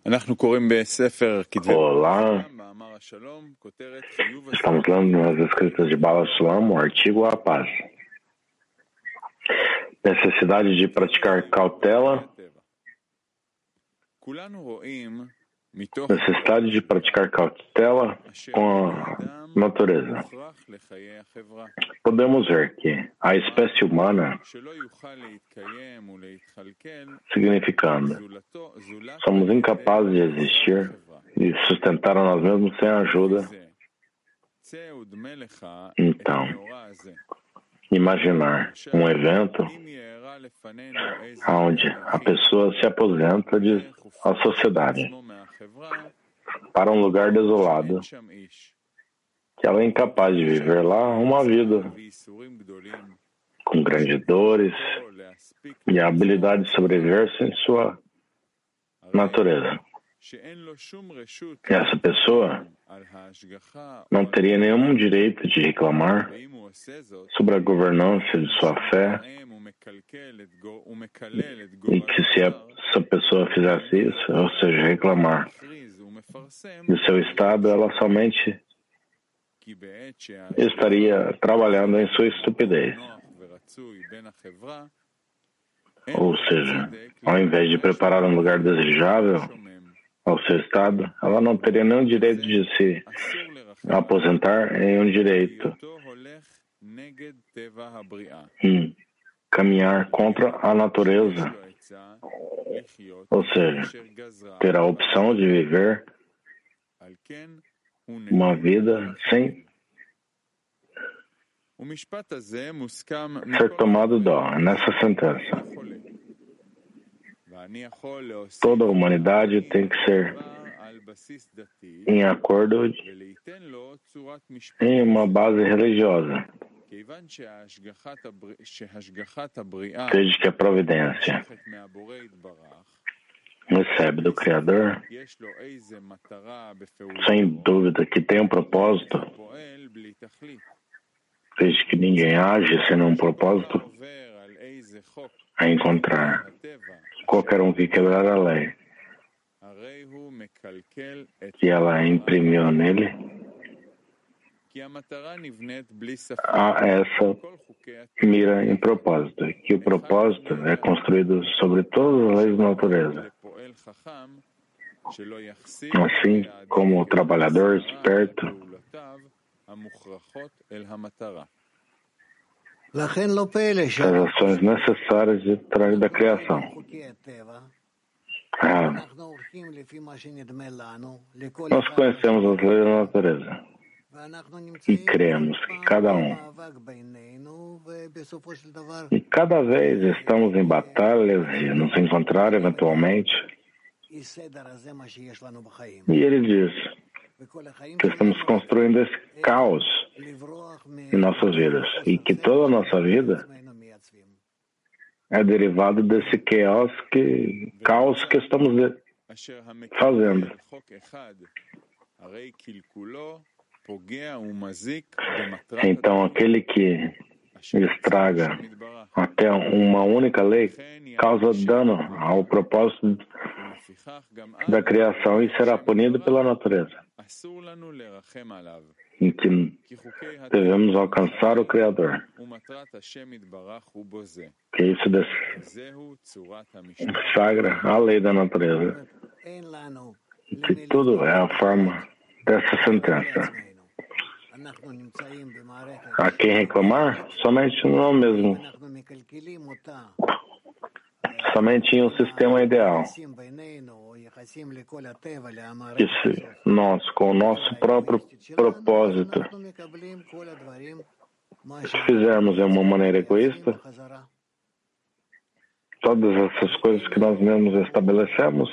Olá, estamos lendo nas escritas de Bala Shalom o artigo A Paz. Necessidade de praticar cautela. Necessidade de praticar cautela com a natureza. Podemos ver que a espécie humana, significando, somos incapazes de existir e sustentar a nós mesmos sem ajuda. Então, imaginar um evento onde a pessoa se aposenta da sociedade para um lugar desolado, que ela é incapaz de viver lá uma vida com grandes dores e a habilidade de sobreviver sem sua natureza. Essa pessoa não teria nenhum direito de reclamar sobre a governança de sua fé e que se essa pessoa fizesse isso, ou seja, reclamar de seu estado, ela somente estaria trabalhando em sua estupidez. Ou seja, ao invés de preparar um lugar desejável ao seu estado, ela não teria nenhum direito de se aposentar em um direito caminhar contra a natureza, ou seja, ter a opção de viver uma vida sem ser tomado dó. Nessa sentença, toda a humanidade tem que ser em acordo em uma base religiosa, desde que a providência recebe do Criador, sem dúvida que tem um propósito, desde que ninguém age sem um propósito, a encontrar qualquer um que quebrar a lei que ela imprimiu nele, há essa mira em propósito, que o propósito é construído sobre todas as leis da natureza. Assim como o trabalhador esperto as ações necessárias da criação. Nós conhecemos as leis da natureza e cremos que e cada vez estamos em batalhas e nos encontrar eventualmente. E ele diz que estamos construindo esse caos em nossas vidas e que toda a nossa vida é derivado desse caos que estamos fazendo. Então, aquele que estraga até uma única lei causa dano ao propósito da criação e será punido pela natureza, em que devemos alcançar o Criador. Que isso sagra a lei da natureza. E que tudo é a forma dessa sentença. A quem reclamar, somente não mesmo. Somente em um sistema ideal. Que se nós, com o nosso próprio propósito, se fizermos de uma maneira egoísta, todas essas coisas que nós mesmos estabelecemos,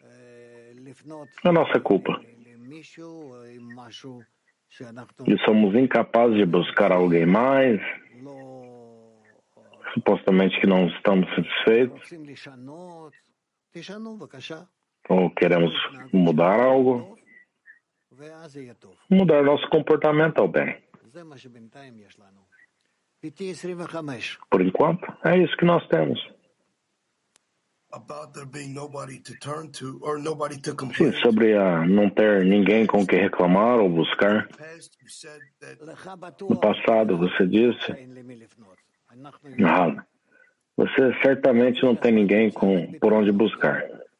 é nossa culpa. E somos incapazes de buscar alguém mais, supostamente que não estamos satisfeitos, ou queremos mudar algo, mudar nosso comportamento ao bem. Por enquanto, é isso que nós temos. Sim, sobre não ter ninguém com quem reclamar ou buscar. No passado, você disse, você certamente não tem ninguém por onde buscar.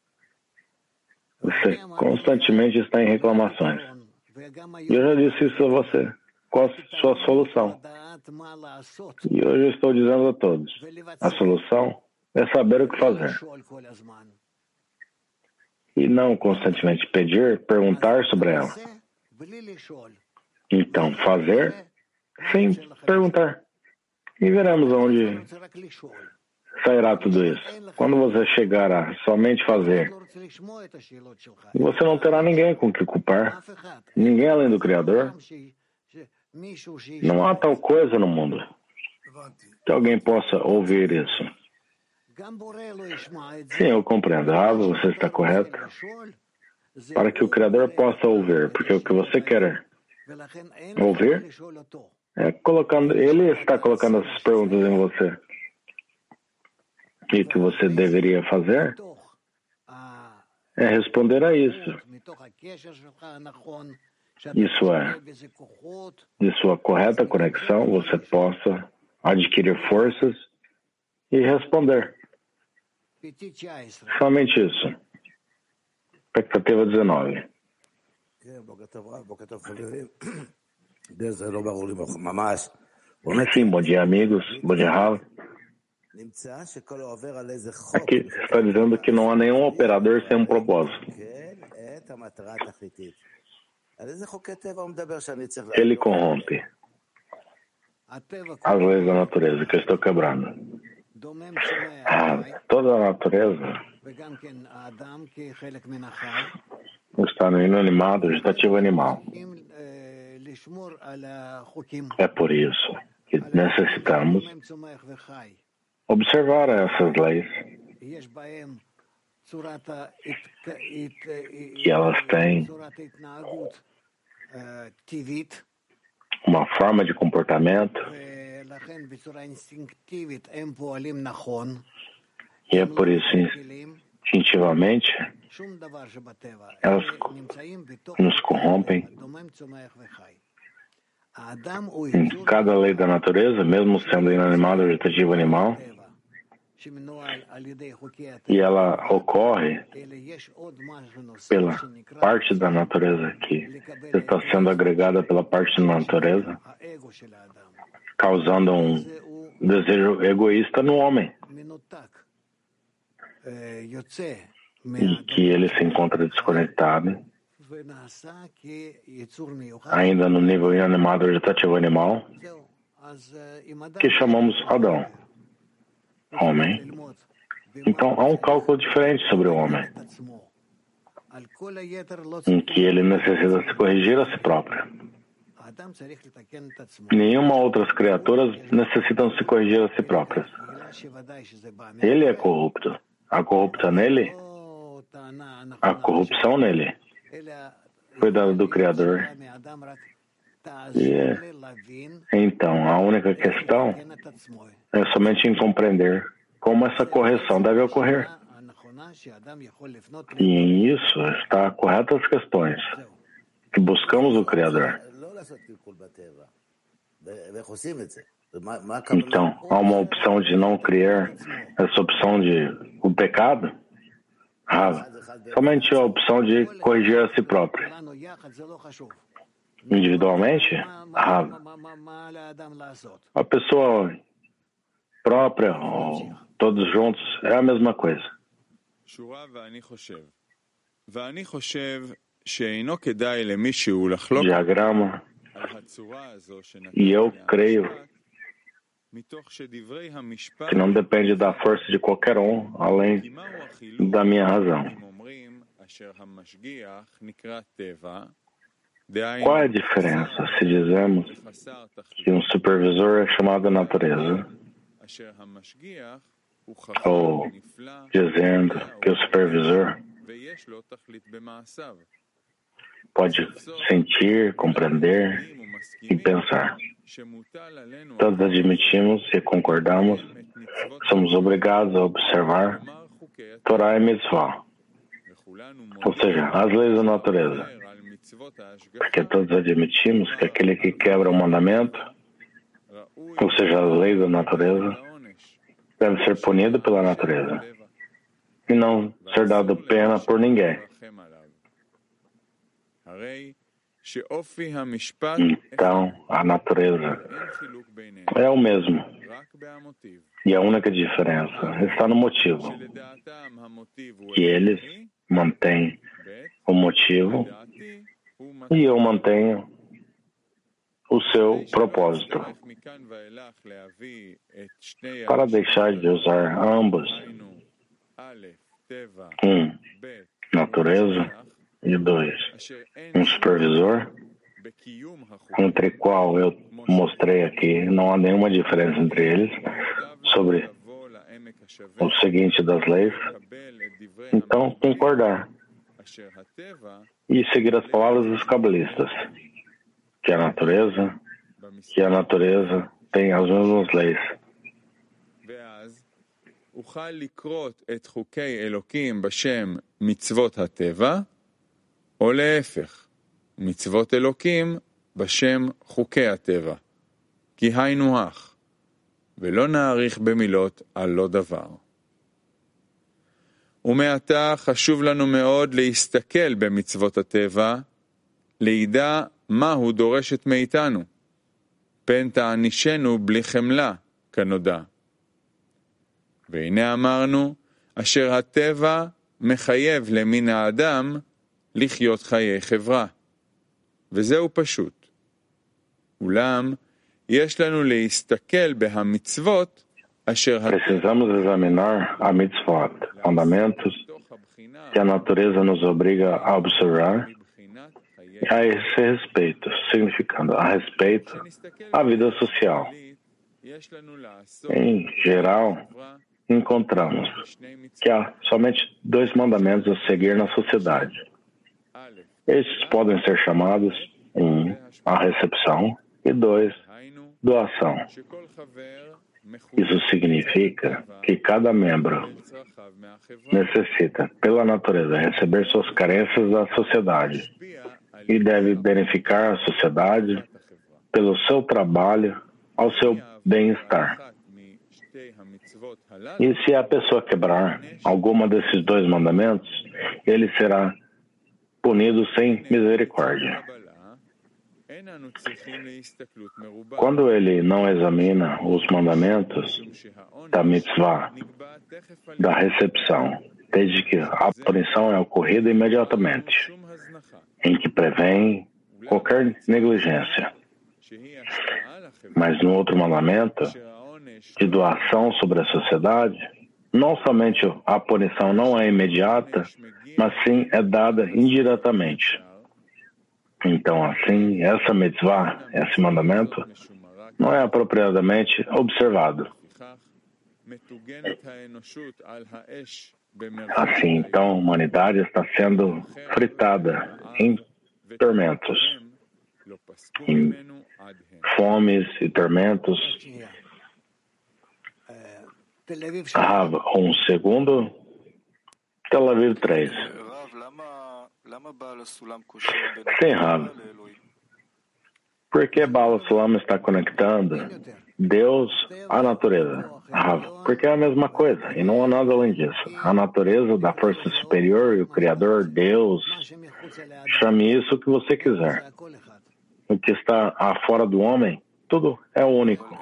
Você constantemente está em reclamações. E eu já disse isso a você. Qual a sua solução? E hoje eu estou dizendo a todos. A solução é saber o que fazer. E não constantemente pedir, perguntar sobre ela. Então, fazer sem perguntar. E veremos onde sairá tudo isso. Quando você chegar a somente fazer, você não terá ninguém com que culpar, ninguém além do Criador. Não há tal coisa no mundo que alguém possa ouvir isso. Sim, eu compreendo. Você está correto. Para que o Criador possa ouvir, porque o que você quer ouvir é ele está colocando essas perguntas em você. E o que você deveria fazer é responder a isso. Isso é, de sua correta conexão, você possa adquirir forças e responder. Somente isso. Expectativa 19. Sim, bom dia, amigos. Bom dia, Rav. Aqui está dizendo que não há nenhum operador sem um propósito. Ele corrompe as leis da natureza que eu estou quebrando. Toda a natureza está no inanimado vegetativo animal. É por isso que necessitamos observar essas leis, que elas têm uma forma de comportamento, e é por isso, instintivamente, elas nos corrompem. Em cada lei da natureza, mesmo sendo inanimado, vegetativo, animal, e ela ocorre pela parte da natureza que está sendo agregada pela parte da natureza, causando um desejo egoísta no homem, e que ele se encontra desconectado, ainda no nível inanimado vegetativo animal, que chamamos Adão, homem. Então há um cálculo diferente sobre o homem, em que ele necessita se corrigir a si próprio. Nenhuma outras criaturas necessitam se corrigir a si próprias. Ele é corrupto. A corrupção nele foi dada do Criador. Então, a única questão é somente em compreender como essa correção deve ocorrer. E em isso está corretas as questões que buscamos o Criador. Então, há uma opção de não criar essa opção de o pecado? Somente a opção de corrigir a si próprio. Individualmente, a pessoa própria, ou todos juntos, é a mesma coisa. Diagrama. E eu creio que não depende da força de qualquer um, além da minha razão. Qual é a diferença se dizemos que um supervisor é chamado natureza, ou dizendo que o supervisor pode sentir, compreender e pensar? Todos admitimos e concordamos que somos obrigados a observar Torá e Mitzvah, ou seja, as leis da natureza. Porque todos admitimos que aquele que quebra o mandamento, ou seja, as leis da natureza, deve ser punido pela natureza e não ser dado pena por ninguém. Então, a natureza é o mesmo. E a única diferença está no motivo. Que eles mantêm o motivo e eu mantenho o seu propósito. Para deixar de usar ambos, natureza, e 2, supervisor, entre qual eu mostrei aqui, não há nenhuma diferença entre eles, sobre o seguinte das leis. Então, concordar e seguir as palavras dos cabalistas, que a natureza tem as mesmas leis. אוכל לקרות את חוקי אלוקים בשם מצוות הטבע, או להפך, מצוות אלוקים בשם חוקי הטבע, כי היינו הך, ולא נאריך במילות על לא דבר. ומעתה חשוב לנו מאוד להסתכל במצוות הטבע, לידע מה הוא דורשת מאיתנו, פן תענישנו בלי חמלה, כנודע. והנה אמרנו, אשר הטבע מחייב למין האדם לחיות חיי חברה. וזהו פשוט. אולם, יש לנו להסתכל בהמצוות אשר Precisamos examinar a mitzvot, fundamentos que a natureza nos obriga a observar a esse respeito, significando a respeito à vida social. Em geral, encontramos que há somente 2 mandamentos a seguir na sociedade. Estes podem ser chamados 1, a recepção, e 2, doação. Isso significa que cada membro necessita, pela natureza, receber suas carências da sociedade e deve beneficiar a sociedade pelo seu trabalho ao seu bem-estar. E se a pessoa quebrar alguma desses 2 mandamentos, ele será punido sem misericórdia. Quando ele não examina os mandamentos da mitzvah, da recepção, desde que a punição é ocorrida imediatamente, em que prevém qualquer negligência. Mas no outro mandamento, de doação sobre a sociedade, não somente a punição não é imediata, mas sim é dada indiretamente. Então, assim, essa mitzvah, esse mandamento, não é apropriadamente observado. Assim, então, a humanidade está sendo fritada em tormentos, em fomes e tormentos. Um segundo, Tel Aviv 3. Sim, Rav. Por que Baal Sulam está conectando Deus à natureza? Rav, porque é a mesma coisa, e não há nada além disso. A natureza da força superior e o Criador, Deus, chame isso o que você quiser. O que está fora do homem, tudo é único.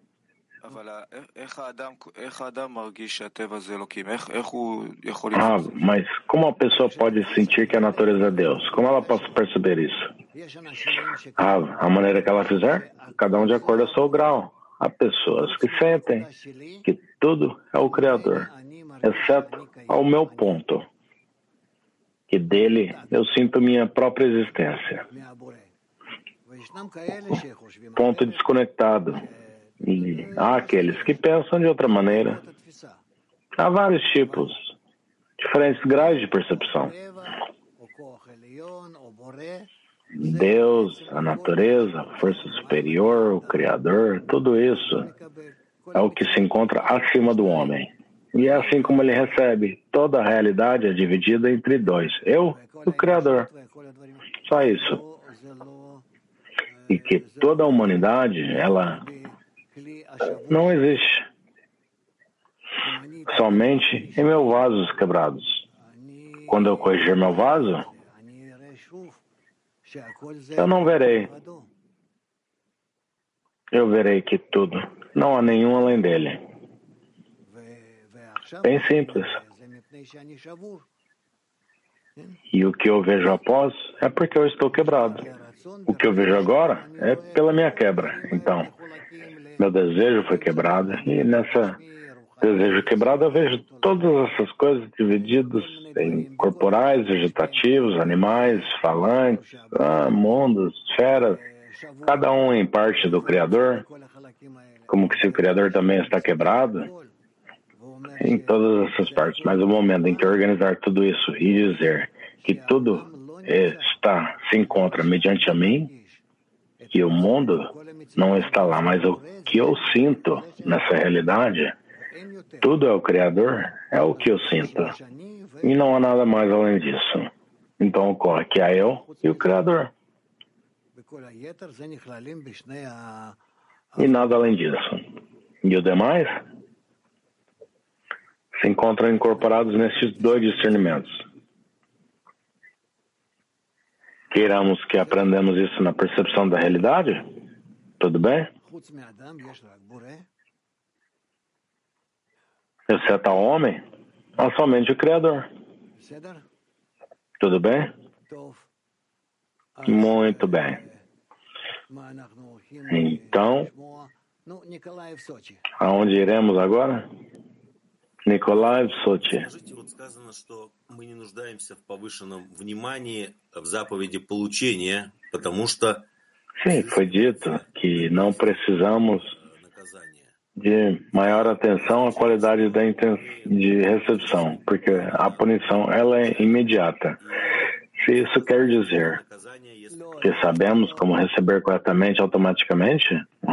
Mas como a pessoa pode sentir que a natureza é Deus? Como ela pode perceber isso? A maneira que ela fizer, cada um de acordo ao seu grau. Há pessoas que sentem que tudo é o Criador, exceto ao meu ponto, que dele eu sinto minha própria existência. Ponto desconectado. E há aqueles que pensam de outra maneira. Há vários tipos, diferentes graus de percepção. Deus, a natureza, a força superior, o Criador, tudo isso é o que se encontra acima do homem. E é assim como ele recebe. Toda a realidade é dividida entre dois. Eu e o Criador. Só isso. E que toda a humanidade, ela não existe. Somente em meus vasos quebrados. Quando eu corrigir meu vaso, eu não verei. Eu verei que tudo, não há nenhum além dele. Bem simples. E o que eu vejo após é porque eu estou quebrado. O que eu vejo agora é pela minha quebra. Então, meu desejo foi quebrado e nessa desejo quebrado eu vejo todas essas coisas divididas em corporais, vegetativos, animais, falantes, mundos, esferas, cada um em parte do Criador, como que se o Criador também está quebrado, em todas essas partes. Mas o momento em que organizar tudo isso e dizer que tudo se encontra mediante a mim, que o mundo não está lá, mas o que eu sinto nessa realidade, tudo é o Criador, é o que eu sinto. E não há nada mais além disso. Então ocorre que há eu e o Criador. E nada além disso. E o demais se encontram incorporados nesses dois discernimentos. Queiramos que aprendamos isso na percepção da realidade? Tudo bem? Exceto ao homem, há somente o Criador. Tudo bem? Muito bem. Então, aonde iremos agora? Nikolai в Сочи. Скажите, вот сказано, что мы не нуждаемся в повышенном внимании в заповеди получения, потому что... Sim, foi dito que não precisamos de maior atenção à qualidade de recepção, porque a punição ela é imediata. Se isso quer dizer que sabemos como receber corretamente automaticamente,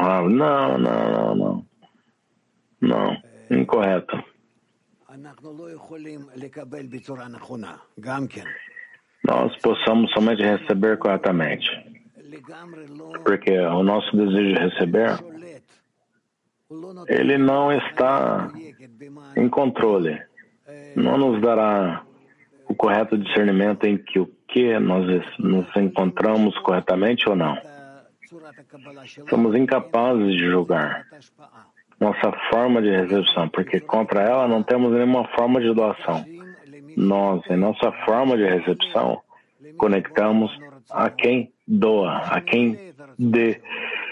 não, incorreto. Nós possamos somente receber corretamente, porque o nosso desejo de receber, ele não está em controle, não nos dará o correto discernimento em que o que nós nos encontramos corretamente ou não. Somos incapazes de julgar nossa forma de recepção, porque contra ela não temos nenhuma forma de doação. Nós, em nossa forma de recepção, conectamos a quem doa, a quem dê,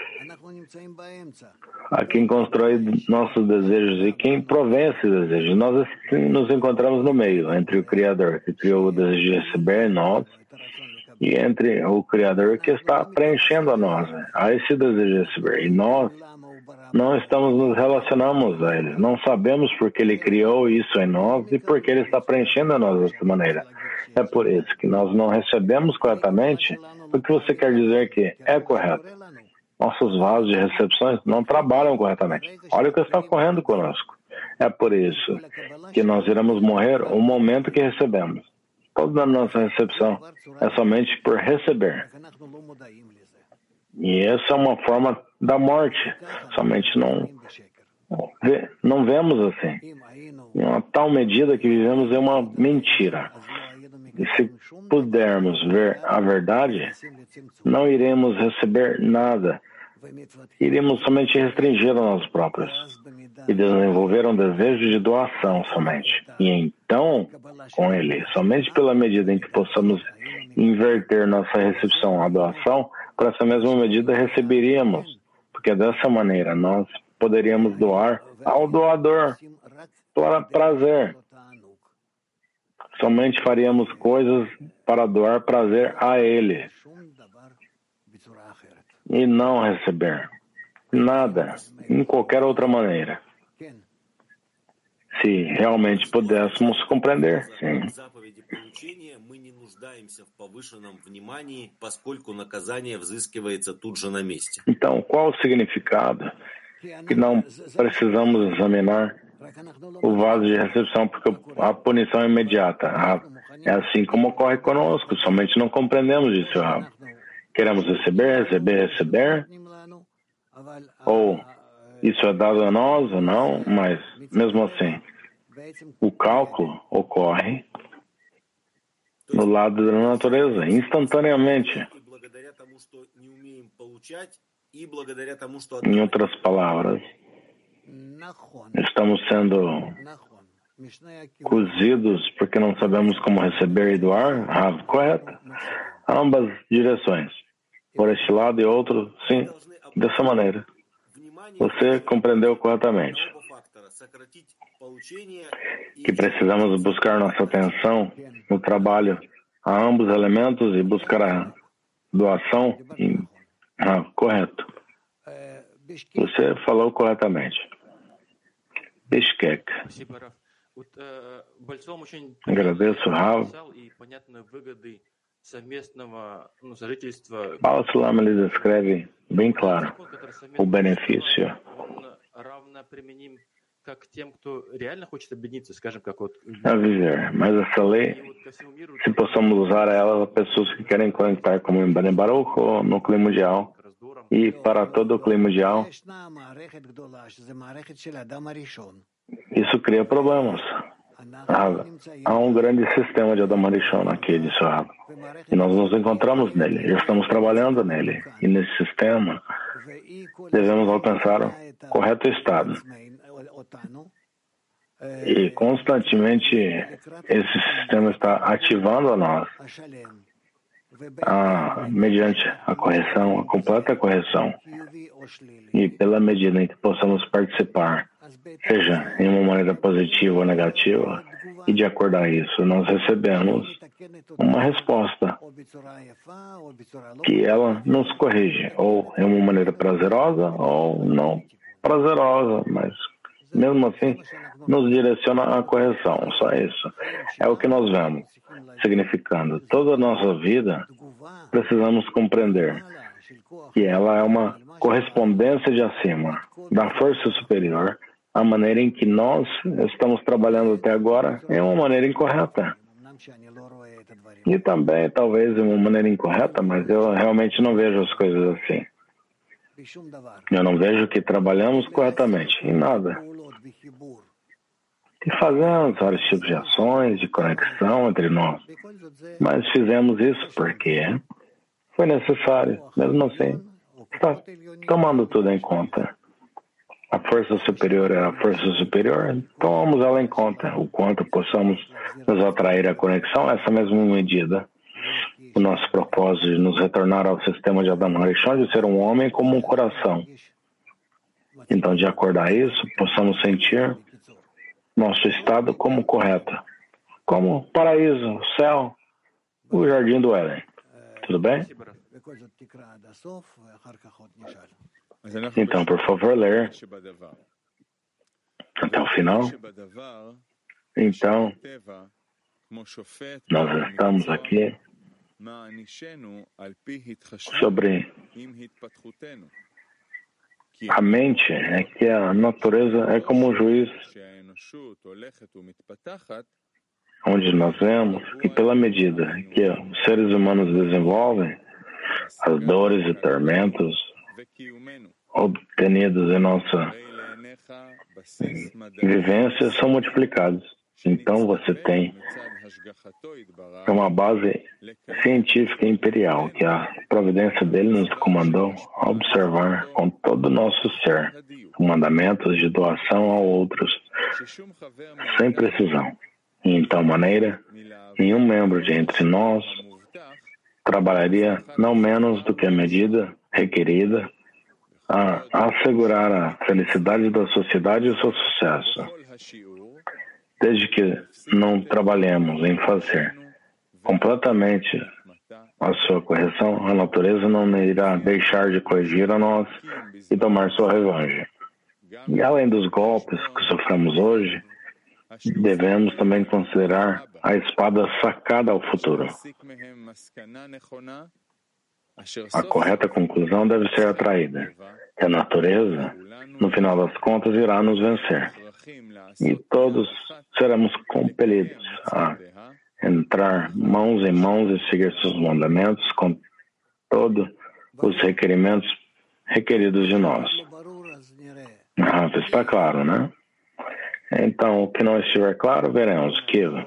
a quem constrói nossos desejos e quem provém esses desejos. Nós nos encontramos no meio, entre o Criador, que criou o desejo de receber em nós, e entre o Criador que está preenchendo a nós, a esse desejo de receber. E nós não estamos nos relacionamos a Ele. Não sabemos porque Ele criou isso em nós e porque Ele está preenchendo a nós dessa maneira. É por isso que nós não recebemos corretamente o que você quer dizer que é correto. Nossos vasos de recepções não trabalham corretamente. Olha o que está ocorrendo conosco. É por isso que nós iremos morrer o momento que recebemos. Toda a nossa recepção é somente por receber. E essa é uma forma da morte. Somente não vemos assim. Em uma tal medida que vivemos em uma mentira. E se pudermos ver a verdade, não iremos receber nada. Iremos somente restringir a nós próprios e desenvolver um desejo de doação somente. E então, com ele, somente pela medida em que possamos inverter nossa recepção à doação, por essa mesma medida receberíamos, porque dessa maneira nós poderíamos doar ao doador para prazer. Somente faríamos coisas para doar prazer a ele e não receber nada em qualquer outra maneira. Se realmente pudéssemos compreender, sim. Então, qual o significado que não precisamos examinar o vaso de recepção, porque a punição é imediata. É assim como ocorre conosco, somente não compreendemos isso, Rav. Queremos receber, ou isso é dado a nós ou não, mas mesmo assim, o cálculo ocorre no lado da natureza, instantaneamente. Em outras palavras, estamos sendo cozidos porque não sabemos como receber e doar? Correto? Ambas direções. Por este lado e outro, sim, dessa maneira. Você compreendeu corretamente que precisamos buscar nossa atenção no trabalho a ambos elementos e buscar a doação? Correto. Você falou corretamente. Bishkek. Agradeço, Rav. Baal Sulam, ele descreve bem claro o benefício a viver, mas essa lei, se possamos usar ela para pessoas que querem conectar como em Bnei Baruch ou no clima mundial e para todo o clima mundial, isso cria problemas. Há um grande sistema de Adam Arishon aqui, disse o Rav, e nós nos encontramos nele, já estamos trabalhando nele, e nesse sistema devemos alcançar o correto estado. E constantemente esse sistema está ativando a nós, mediante a correção, a completa correção, e pela medida em que possamos participar, seja em uma maneira positiva ou negativa, e de acordo a isso nós recebemos uma resposta que ela nos corrige, ou em uma maneira prazerosa ou não prazerosa, mas mesmo assim nos direciona à correção. Só isso é o que nós vemos, significando toda a nossa vida precisamos compreender que ela é uma correspondência de acima, da força superior. A maneira em que nós estamos trabalhando até agora é uma maneira incorreta. E também, talvez, uma maneira incorreta, mas eu realmente não vejo as coisas assim. Eu não vejo que trabalhamos corretamente em nada. E fazemos vários tipos de ações, de conexão entre nós. Mas fizemos isso porque foi necessário. Mesmo assim, está tomando tudo em conta. A força superior é a força superior, tomamos ela em conta. O quanto possamos nos atrair à conexão, essa mesma medida. O nosso propósito de nos retornar ao sistema de Adam Harishon, de ser um homem como um coração. Então, de acordo a isso, possamos sentir nosso estado como correto, como paraíso, o céu, o jardim do Éden. Tudo bem? Então, por favor, ler até o final. Então, nós estamos aqui sobre a mente, é que a natureza é como um juiz, onde nós vemos que pela medida que os seres humanos desenvolvem, as dores e tormentos obtenidos em nossa vivência são multiplicados. Então você tem uma base científica imperial, que a providência dele nos comandou a observar com todo o nosso ser mandamentos de doação a outros, sem precisão. E, em tal maneira, nenhum membro de entre nós trabalharia não menos do que a medida requerida a assegurar a felicidade da sociedade e o seu sucesso. Desde que não trabalhemos em fazer completamente a sua correção, a natureza não irá deixar de corrigir a nós e tomar sua revanche. E além dos golpes que sofremos hoje, devemos também considerar a espada sacada ao futuro. A correta conclusão deve ser atraída, que a natureza, no final das contas, irá nos vencer. e todos seremos compelidos a entrar mãos em mãos e seguir seus mandamentos com todos os requerimentos requeridos de nós. Está claro, né? Então, o que não estiver claro, veremos. Kiva.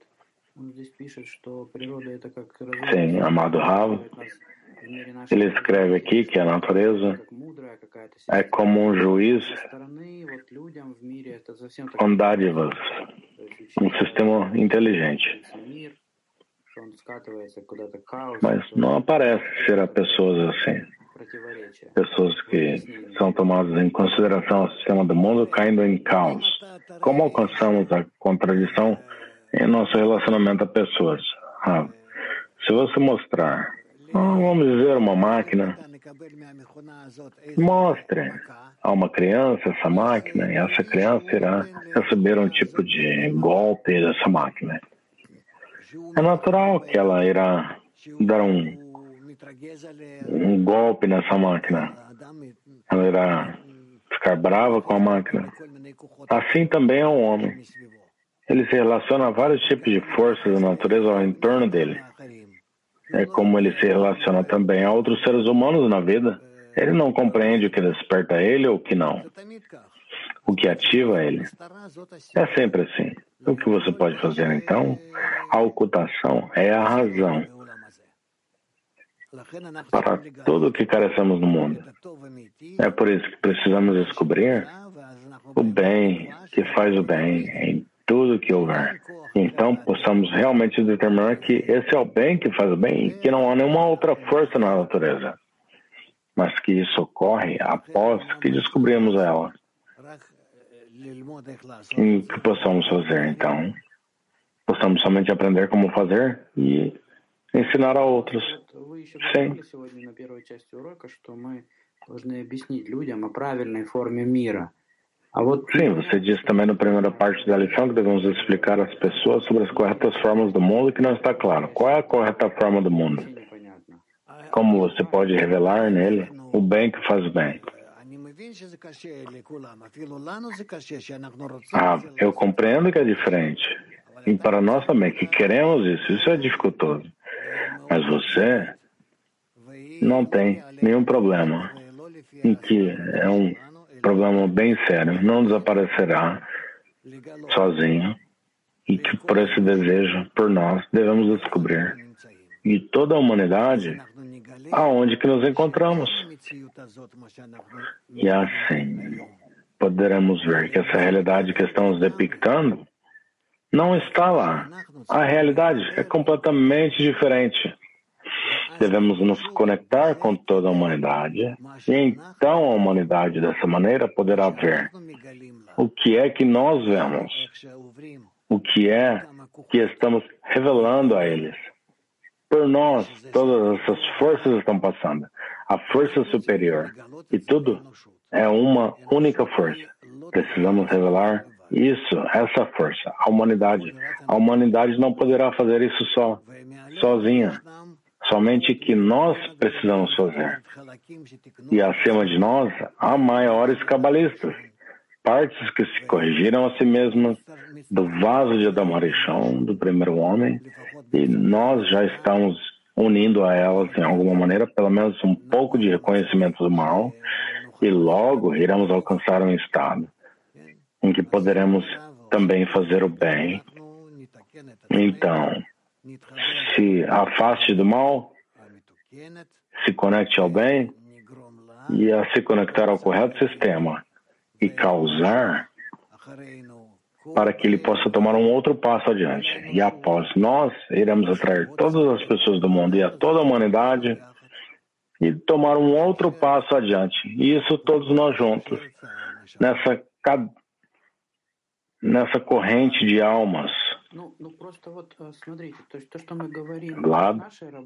Sim, amado Rav, ele escreve aqui que a natureza é como um juiz com dádivas, um sistema inteligente. Mas não parece ser a pessoas assim. Pessoas que são tomadas em consideração ao sistema do mundo caindo em caos. Como alcançamos a contradição em nosso relacionamento a pessoas? Se você mostrar, vamos dizer, uma máquina, mostre a uma criança essa máquina e essa criança irá receber um tipo de golpe dessa máquina. É natural que ela irá dar um golpe nessa máquina. Ela irá ficar brava com a máquina. Assim também é um homem. Ele se relaciona a vários tipos de forças da natureza ao entorno dele. É como ele se relaciona também a outros seres humanos na vida. Ele não compreende o que desperta ele ou o que não. O que ativa ele. É sempre assim. O que você pode fazer então? A ocultação é a razão para tudo o que carecemos no mundo. É por isso que precisamos descobrir o bem que faz o bem em tudo que houver. Então, possamos realmente determinar que esse é o bem que faz o bem e que não há nenhuma outra força na natureza, mas que isso ocorre após que descobrimos ela. E o que possamos fazer, então? Possamos somente aprender como fazer e ensinar a outros. Sim. Sim, você disse também na primeira parte da lição que devemos explicar às pessoas sobre as corretas formas do mundo, que não está claro. Qual é a correta forma do mundo? Como você pode revelar nele o bem que faz o bem? Eu compreendo que é diferente. E para nós também, que queremos isso é dificultoso. Mas você não tem nenhum problema, em que é um problema bem sério, não desaparecerá sozinho, e que por esse desejo, por nós, devemos descobrir. E toda a humanidade, aonde que nos encontramos. E assim, poderemos ver que essa realidade que estamos depictando não está lá. A realidade é completamente diferente. Devemos nos conectar com toda a humanidade, e então a humanidade, dessa maneira, poderá ver o que é que nós vemos, o que é que estamos revelando a eles. Por nós, todas essas forças estão passando. A força superior. E tudo é uma única força. Precisamos revelar isso, essa força, a humanidade. A humanidade não poderá fazer isso sozinha. Somente que nós precisamos fazer. E acima de nós, há maiores cabalistas. Partes que se corrigiram a si mesmas do vaso de Adam Harishon, do primeiro homem, e nós já estamos unindo a elas, em alguma maneira, pelo menos um pouco de reconhecimento do mal, e logo iremos alcançar um estado em que poderemos também fazer o bem. Então, se afaste do mal, se conecte ao bem, e a se conectar ao correto sistema, e causar para que ele possa tomar um outro passo adiante. E após nós, iremos atrair todas as pessoas do mundo e a toda a humanidade e tomar um outro passo adiante. E isso todos nós juntos, nessa corrente de almas. Claro.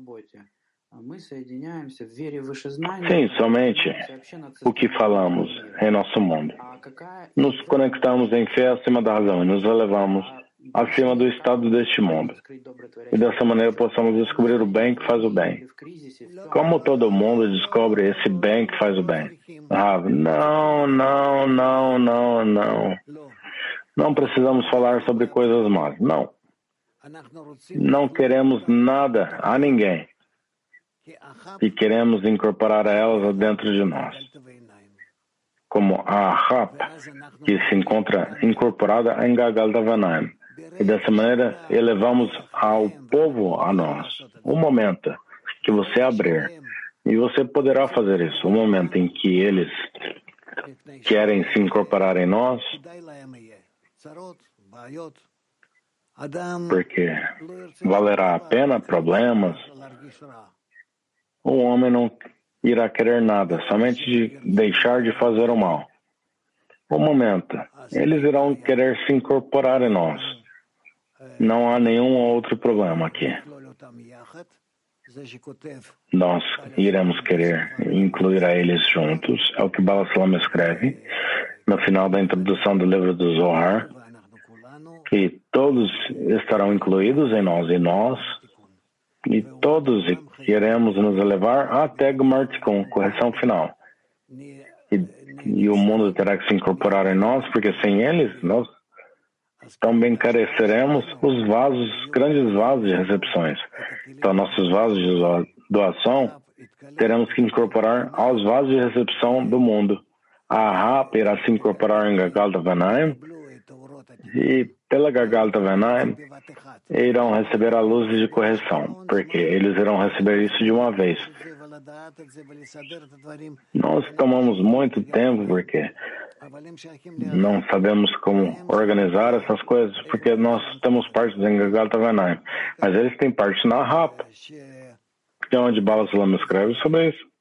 Sim, somente o que falamos em nosso mundo. Nos conectamos em fé acima da razão e nos elevamos acima do estado deste mundo. E dessa maneira possamos descobrir o bem que faz o bem. Como todo mundo descobre esse bem que faz o bem? Não. Não precisamos falar sobre coisas más. Não. Não queremos nada a ninguém. E queremos incorporar elas dentro de nós. Como a Ahab, que se encontra incorporada em Gagal Davanaim. E dessa maneira, elevamos ao povo a nós. Um momento que você abrir, e você poderá fazer isso, um momento em que eles querem se incorporar em nós, porque valerá a pena problemas. O homem não irá querer nada, somente de deixar de fazer o mal. Um momento, eles irão querer se incorporar em nós. Não há nenhum outro problema aqui. Nós iremos querer incluir a eles juntos. É o que Bala Salam escreve no final da introdução do livro do Zohar, que todos estarão incluídos em nós, e todos queremos nos elevar até Gmar Tikkun, correção final. E o mundo terá que se incorporar em nós, porque sem eles, nós também careceremos os vasos, grandes vasos de recepções. Então, nossos vasos de doação, teremos que incorporar aos vasos de recepção do mundo. A Ahab irá se incorporar em Gagal Davanaim, e pela Gagal Davanaim irão receber a luz de correção, porque eles irão receber isso de uma vez. Nós tomamos muito tempo porque não sabemos como organizar essas coisas, porque nós temos partes em Gagal Davanaim, mas eles têm parte na Ahab, que é onde Bala Salam escreve sobre isso,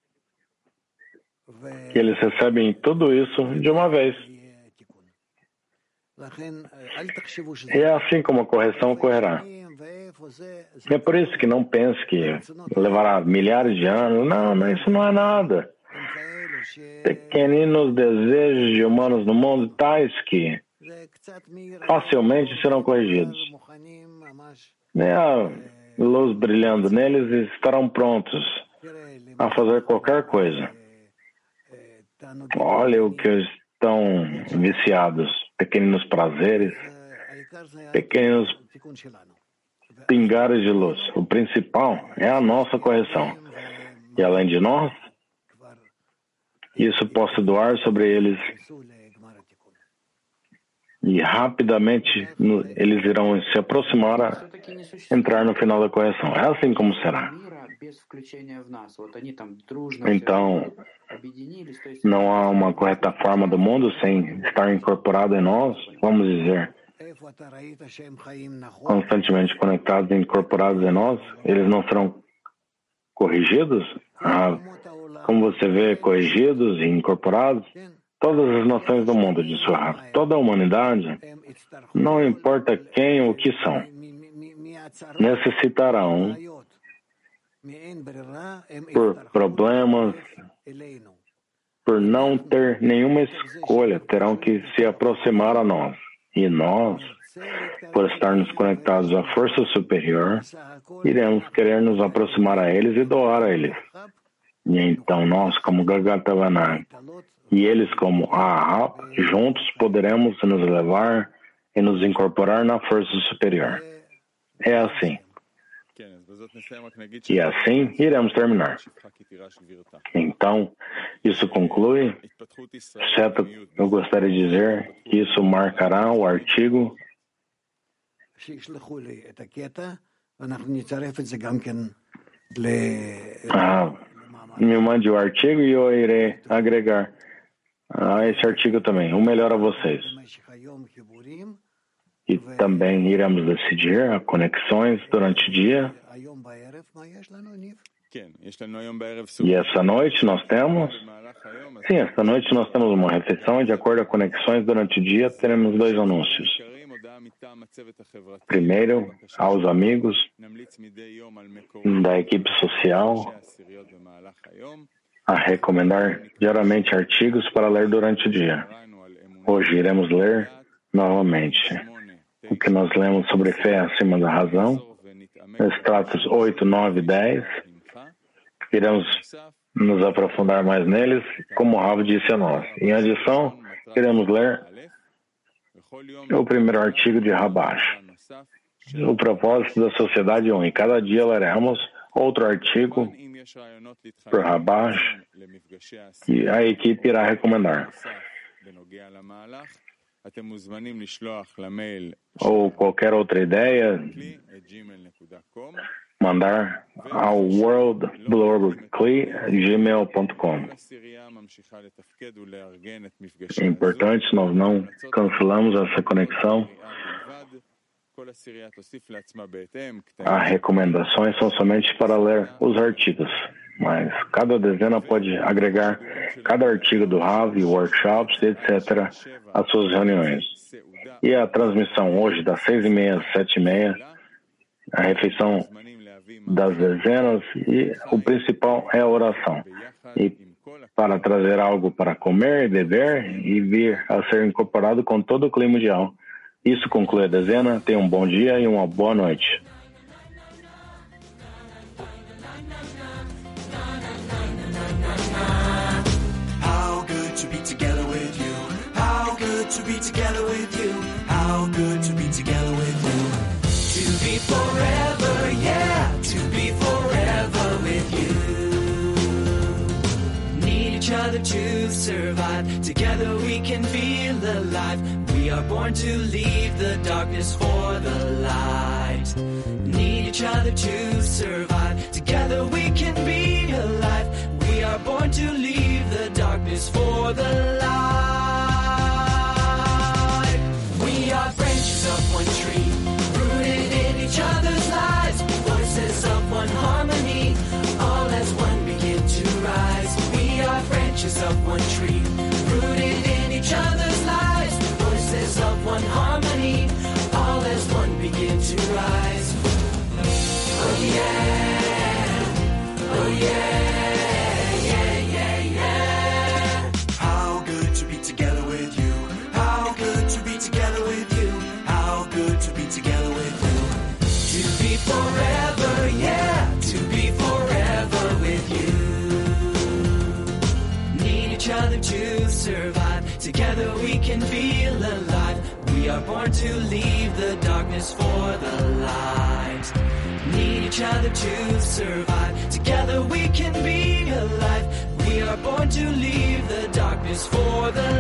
que eles recebem tudo isso de uma vez. E é assim como a correção ocorrerá. É por isso que não pense que levará milhares de anos. Não, isso não é nada. Pequeninos desejos de humanos no mundo, tais que facilmente serão corrigidos. A luz brilhando neles, estarão prontos a fazer qualquer coisa. Olha o que estão viciados. Pequenos prazeres, pequenos pingares de luz. O principal é a nossa correção. E além de nós, isso posso doar sobre eles. E rapidamente eles irão se aproximar a entrar no final da correção. É assim como será. Então, não há uma correta forma do mundo sem estar incorporado em nós, vamos dizer, constantemente conectados e incorporados em nós, eles não serão corrigidos? Como você vê, corrigidos e incorporados, todas as nações do mundo, de Zohar, toda a humanidade, não importa quem ou o que são, necessitarão, por problemas, por não ter nenhuma escolha, terão que se aproximar a nós. E nós, por estarmos conectados à força superior, iremos querer nos aproximar a eles e doar a eles. E então nós, como Gagal Davanaim, e eles como Ahab, juntos poderemos nos elevar e nos incorporar na força superior. É assim. E assim iremos terminar. Então, isso conclui. Certo, eu gostaria de dizer que isso marcará o artigo. Me mande o artigo e eu irei agregar a esse artigo também. O melhor a vocês. E também iremos decidir as conexões durante o dia. E essa noite nós temos? Sim, esta noite nós temos uma refeição e de acordo com conexões durante o dia teremos 2 anúncios. Primeiro, aos amigos da equipe social a recomendar diariamente artigos para ler durante o dia. Hoje iremos ler novamente o que nós lemos sobre fé acima da razão, extratos 8, 9 e 10. Iremos nos aprofundar mais neles, como o Rav disse a nós. Em adição, iremos ler O primeiro artigo de Rabash. O propósito da sociedade é um, e cada dia leremos outro artigo por Rabash que a equipe irá recomendar. Ou qualquer outra ideia, mandar ao worldglobally@gmail.com. É importante, nós não cancelamos essa conexão. As recomendações são somente para ler os artigos, mas cada dezena pode agregar cada artigo do Rav, workshops, etc., às suas reuniões. E a transmissão hoje das 6h30 às 7h30, a refeição das dezenas, e o principal é a oração. E para trazer algo para comer, beber e vir a ser incorporado com todo o clima mundial. Isso conclui a dezena. Tenha um bom dia e uma boa noite. How good to be together with you. How good to be together with you. How good to be together with you. To be forever, yeah, to be forever with you. Need each other to survive. Together we can feel alive. We are born to leave the darkness for the light. Need each other to survive. Together we can be alive. We are born to leave the darkness for the light. We are branches of one tree, rooted in each other's lives. Voices of one harmony, all as one begin to rise. We are branches of one tree, rooted in each other's lives. Voices of one harmony, all as one begin to rise. Oh yeah, oh yeah, yeah, yeah, yeah. How good to be together with you. How good to be together with you. How good to be together with you. To be forever, yeah, to be forever with you. Need each other to survive. Together we can feel alive. We are born to leave the darkness for the light. Need each other to survive. Together we can be alive. We are born to leave the darkness for the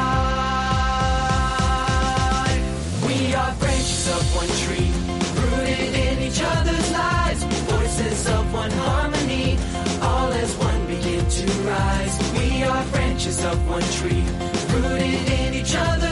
light. We are branches of one tree, rooted in each other's lives. Voices of one harmony, all as one begin to rise. We are branches of one tree, rooted in each other.